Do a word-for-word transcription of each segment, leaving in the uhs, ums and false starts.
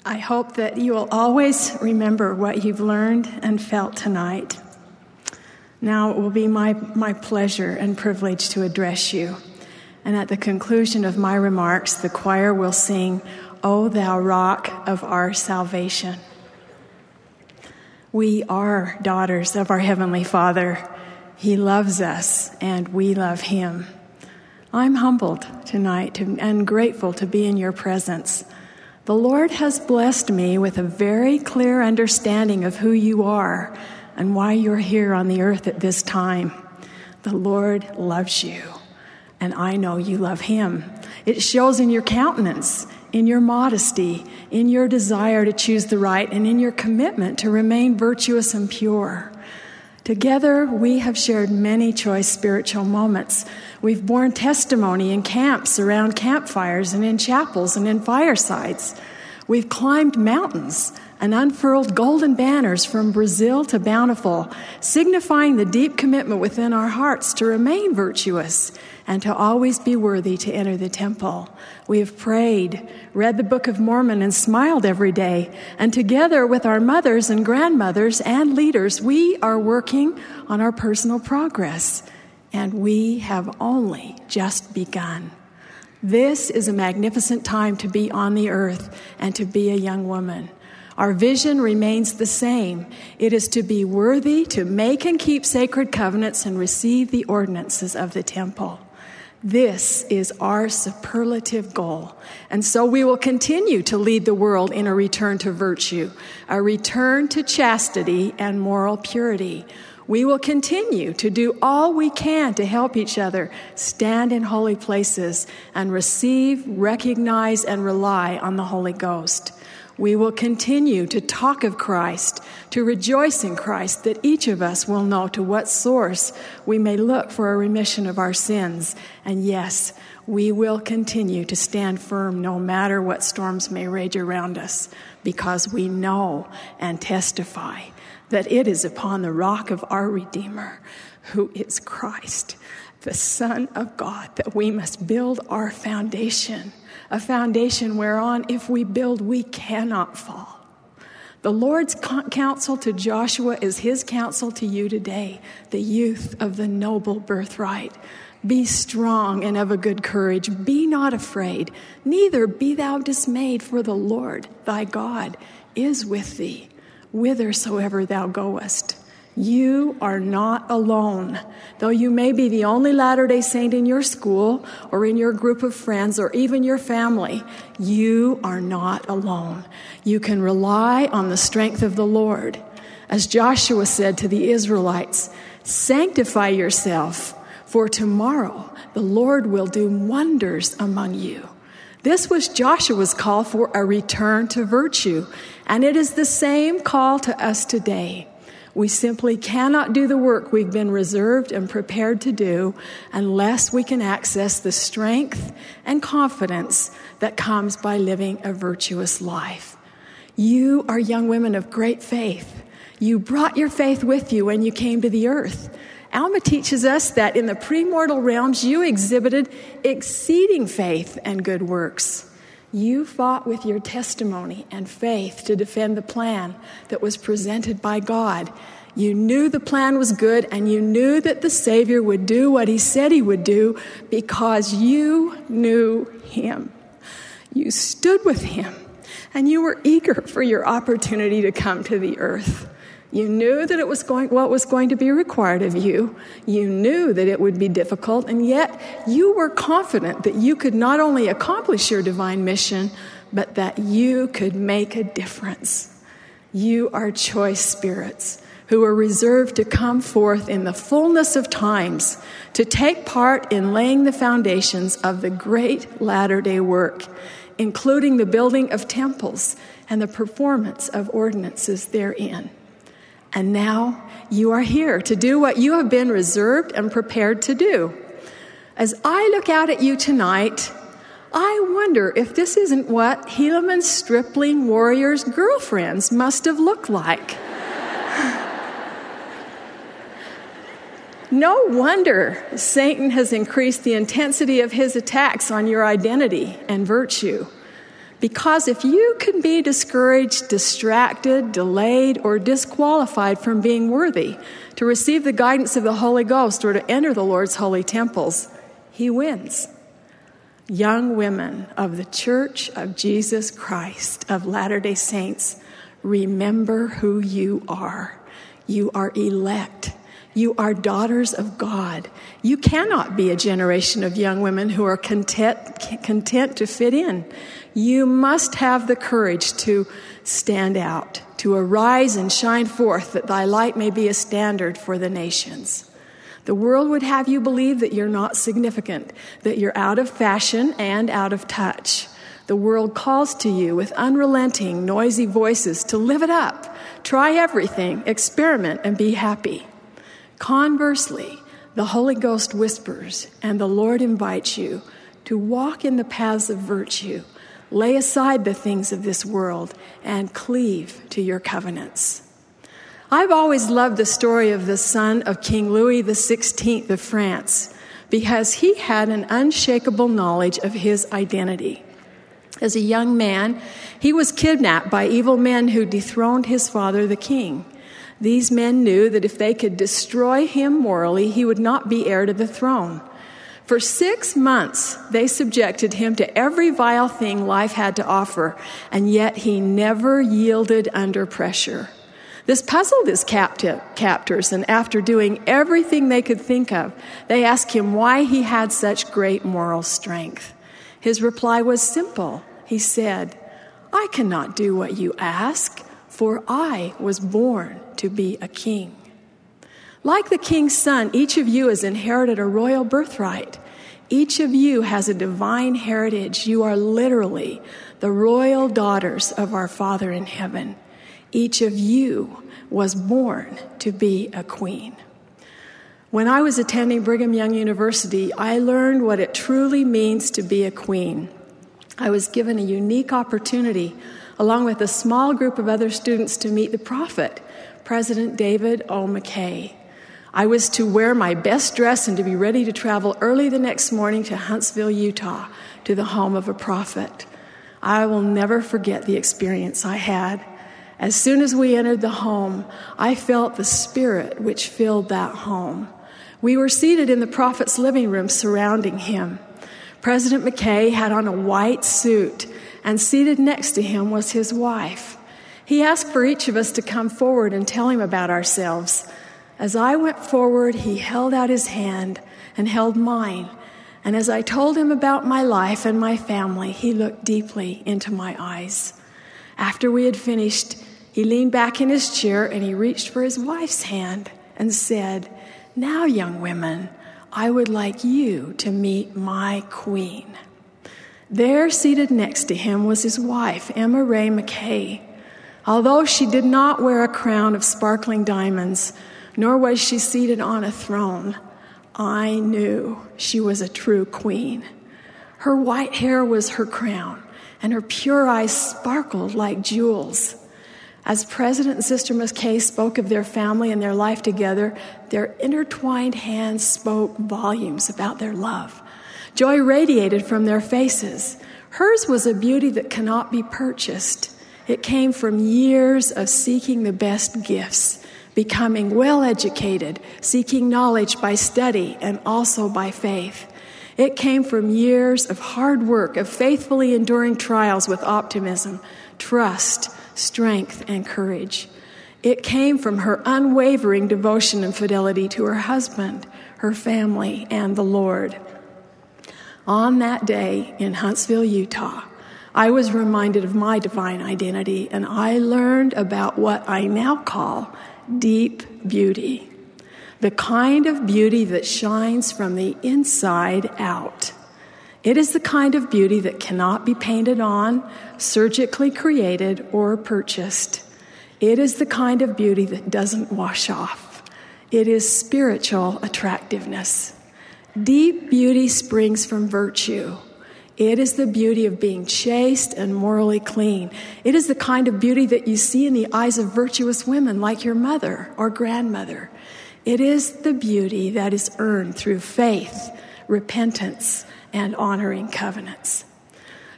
I hope that you will always remember what you've learned and felt tonight. Now it will be my, my pleasure and privilege to address you. And at the conclusion of my remarks, the choir will sing, "O Thou Rock of Our Salvation." We are daughters of our Heavenly Father. He loves us, and we love Him. I'm humbled tonight to, and grateful to be in your presence. The Lord has blessed me with a very clear understanding of who you are and why you're here on the earth at this time. The Lord loves you, and I know you love Him. It shows in your countenance, in your modesty, in your desire to choose the right, and in your commitment to remain virtuous and pure. Together, we have shared many choice spiritual moments. We've borne testimony in camps, around campfires, and in chapels, and in firesides. We've climbed mountains and unfurled golden banners from Brazil to Bountiful, signifying the deep commitment within our hearts to remain virtuous and to always be worthy to enter the temple. We have prayed, read the Book of Mormon, and smiled every day. And together with our mothers and grandmothers and leaders, we are working on our personal progress. And we have only just begun. This is a magnificent time to be on the earth and to be a young woman. Our vision remains the same. It is to be worthy to make and keep sacred covenants and receive the ordinances of the temple. This is our superlative goal. And so we will continue to lead the world in a return to virtue, a return to chastity and moral purity. We will continue to do all we can to help each other stand in holy places and receive, recognize, and rely on the Holy Ghost. We will continue to talk of Christ, to rejoice in Christ, that each of us will know to what source we may look for a remission of our sins. And yes, we will continue to stand firm no matter what storms may rage around us, because we know and testify that it is upon the rock of our Redeemer, who is Christ, the Son of God, that we must build our foundation. A foundation whereon, if we build, we cannot fall. The Lord's counsel to Joshua is His counsel to you today, the youth of the noble birthright. Be strong and of a good courage. Be not afraid, neither be thou dismayed, for the Lord thy God is with thee, whithersoever thou goest. You are not alone. Though you may be the only Latter-day Saint in your school or in your group of friends or even your family, you are not alone. You can rely on the strength of the Lord. As Joshua said to the Israelites, "Sanctify yourself, for tomorrow the Lord will do wonders among you." This was Joshua's call for a return to virtue, and it is the same call to us today. We simply cannot do the work we've been reserved and prepared to do unless we can access the strength and confidence that comes by living a virtuous life. You are young women of great faith. You brought your faith with you when you came to the earth. Alma teaches us that in the premortal realms you exhibited exceeding faith and good works. You fought with your testimony and faith to defend the plan that was presented by God. You knew the plan was good, and you knew that the Savior would do what He said He would do because you knew Him. You stood with Him, and you were eager for your opportunity to come to the earth. You knew that it was going, what was going to be required of you. You knew that it would be difficult, and yet you were confident that you could not only accomplish your divine mission, but that you could make a difference. You are choice spirits who are reserved to come forth in the fullness of times to take part in laying the foundations of the great latter-day work, including the building of temples and the performance of ordinances therein. And now you are here to do what you have been reserved and prepared to do. As I look out at you tonight, I wonder if this isn't what Helaman's stripling warriors' girlfriends must have looked like. No wonder Satan has increased the intensity of his attacks on your identity and virtue. Because if you can be discouraged, distracted, delayed, or disqualified from being worthy to receive the guidance of the Holy Ghost or to enter the Lord's holy temples, he wins. Young women of the Church of Jesus Christ of Latter-day Saints, remember who you are. You are elect. You are daughters of God. You cannot be a generation of young women who are content, content to fit in. You must have the courage to stand out, to arise and shine forth, that thy light may be a standard for the nations. The world would have you believe that you're not significant, that you're out of fashion and out of touch. The world calls to you with unrelenting, noisy voices to live it up, try everything, experiment, and be happy. Conversely, the Holy Ghost whispers, and the Lord invites you to walk in the paths of virtue, lay aside the things of this world, and cleave to your covenants. I've always loved the story of the son of King Louis the sixteenth of France, because he had an unshakable knowledge of his identity. As a young man, he was kidnapped by evil men who dethroned his father, the king. These men knew that if they could destroy him morally, he would not be heir to the throne. For six months, they subjected him to every vile thing life had to offer, and yet he never yielded under pressure. This puzzled his captive, captors, and after doing everything they could think of, they asked him why he had such great moral strength. His reply was simple. He said, "I cannot do what you ask, for I was born to be a king." Like the king's son, each of you has inherited a royal birthright. Each of you has a divine heritage. You are literally the royal daughters of our Father in heaven. Each of you was born to be a queen. When I was attending Brigham Young University, I learned what it truly means to be a queen. I was given a unique opportunity, along with a small group of other students, to meet the prophet, President David O. McKay. I was to wear my best dress and to be ready to travel early the next morning to Huntsville, Utah, to the home of a prophet. I will never forget the experience I had. As soon as we entered the home, I felt the spirit which filled that home. We were seated in the prophet's living room surrounding him. President McKay had on a white suit, and seated next to him was his wife. He asked for each of us to come forward and tell him about ourselves. As I went forward, he held out his hand and held mine. And as I told him about my life and my family, he looked deeply into my eyes. After we had finished, he leaned back in his chair and he reached for his wife's hand and said, "Now, young women, I would like you to meet my queen." There, seated next to him, was his wife, Emma Ray McKay. Although she did not wear a crown of sparkling diamonds, nor was she seated on a throne, I knew she was a true queen. Her white hair was her crown, and her pure eyes sparkled like jewels. As President and Sister McKay spoke of their family and their life together, their intertwined hands spoke volumes about their love. Joy radiated from their faces. Hers was a beauty that cannot be purchased. It came from years of seeking the best gifts, becoming well-educated, seeking knowledge by study and also by faith. It came from years of hard work, of faithfully enduring trials with optimism, trust, strength, and courage. It came from her unwavering devotion and fidelity to her husband, her family, and the Lord. On that day in Huntsville, Utah, I was reminded of my divine identity, and I learned about what I now call deep beauty, the kind of beauty that shines from the inside out. It is the kind of beauty that cannot be painted on, surgically created, or purchased. It is the kind of beauty that doesn't wash off. It is spiritual attractiveness. Deep beauty springs from virtue. It is the beauty of being chaste and morally clean. It is the kind of beauty that you see in the eyes of virtuous women like your mother or grandmother. It is the beauty that is earned through faith, repentance, and honoring covenants.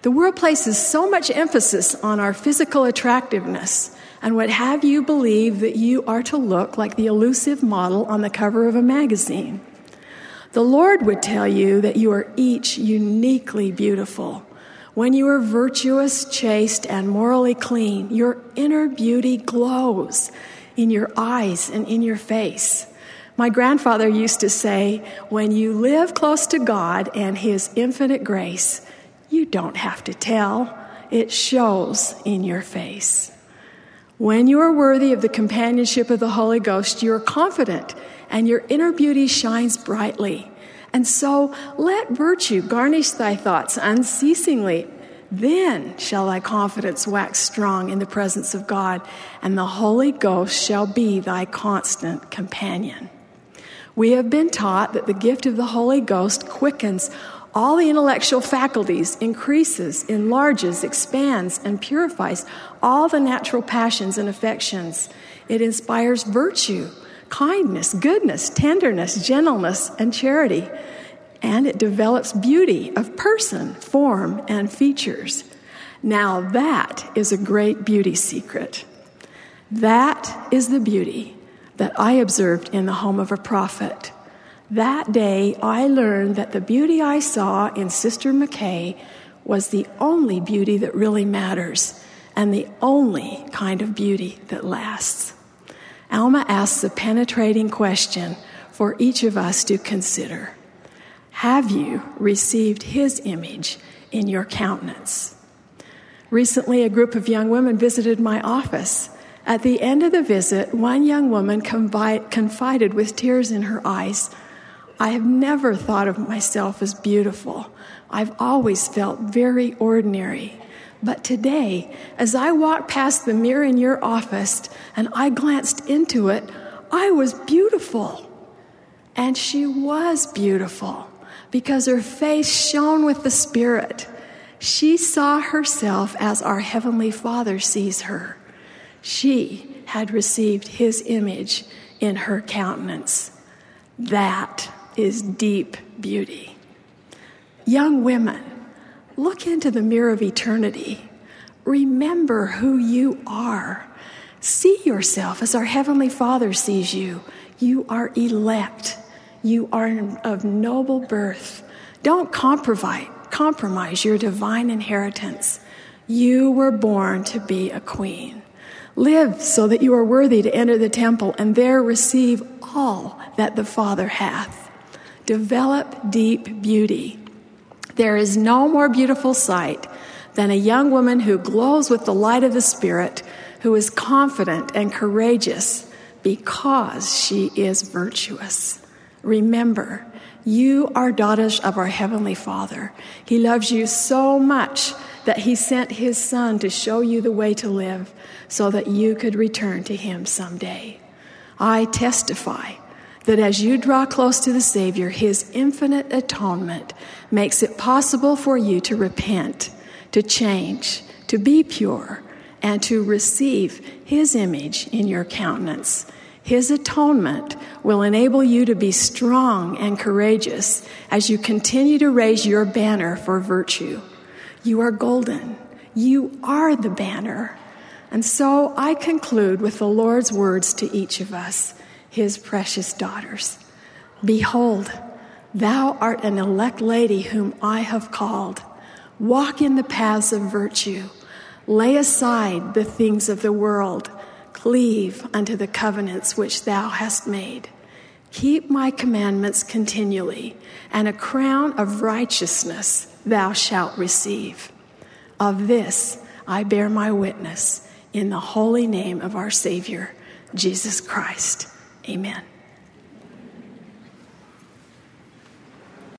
The world places so much emphasis on our physical attractiveness and would have you believe that you are to look like the elusive model on the cover of a magazine. The Lord would tell you that you are each uniquely beautiful. When you are virtuous, chaste, and morally clean, your inner beauty glows in your eyes and in your face. My grandfather used to say, when you live close to God and His infinite grace, you don't have to tell. It shows in your face. When you are worthy of the companionship of the Holy Ghost, you are confident and your inner beauty shines brightly. And so let virtue garnish thy thoughts unceasingly. Then shall thy confidence wax strong in the presence of God, and the Holy Ghost shall be thy constant companion. We have been taught that the gift of the Holy Ghost quickens all the intellectual faculties, increases, enlarges, expands, and purifies all the natural passions and affections. It inspires virtue, kindness, goodness, tenderness, gentleness, and charity. And it develops beauty of person, form, and features. Now that is a great beauty secret. That is the beauty that I observed in the home of a prophet. That day, I learned that the beauty I saw in Sister McKay was the only beauty that really matters and the only kind of beauty that lasts. Alma asks a penetrating question for each of us to consider. Have you received His image in your countenance? Recently, a group of young women visited my office. At the end of the visit, one young woman confi- confided with tears in her eyes, I have never thought of myself as beautiful. I've always felt very ordinary. But today, as I walked past the mirror in your office and I glanced into it, I was beautiful. And she was beautiful because her face shone with the Spirit. She saw herself as our Heavenly Father sees her. She had received His image in her countenance. That is deep beauty. Young women, look into the mirror of eternity. Remember who you are. See yourself as our Heavenly Father sees you. You are elect. You are of noble birth. Don't compromise, compromise your divine inheritance. You were born to be a queen. Live so that you are worthy to enter the temple and there receive all that the Father hath. Develop deep beauty. There is no more beautiful sight than a young woman who glows with the light of the Spirit, who is confident and courageous because she is virtuous. Remember, you are daughters of our Heavenly Father. He loves you so much that He sent His Son to show you the way to live so that you could return to Him someday. I testify that as you draw close to the Savior, His infinite atonement makes it possible for you to repent, to change, to be pure, and to receive His image in your countenance. His atonement will enable you to be strong and courageous as you continue to raise your banner for virtue. You are golden. You are the banner. And so I conclude with the Lord's words to each of us, His precious daughters. Behold, thou art an elect lady whom I have called. Walk in the paths of virtue. Lay aside the things of the world. Cleave unto the covenants which thou hast made. Keep my commandments continually, and a crown of righteousness thou shalt receive. Of this I bear my witness in the holy name of our Savior, Jesus Christ. Amen.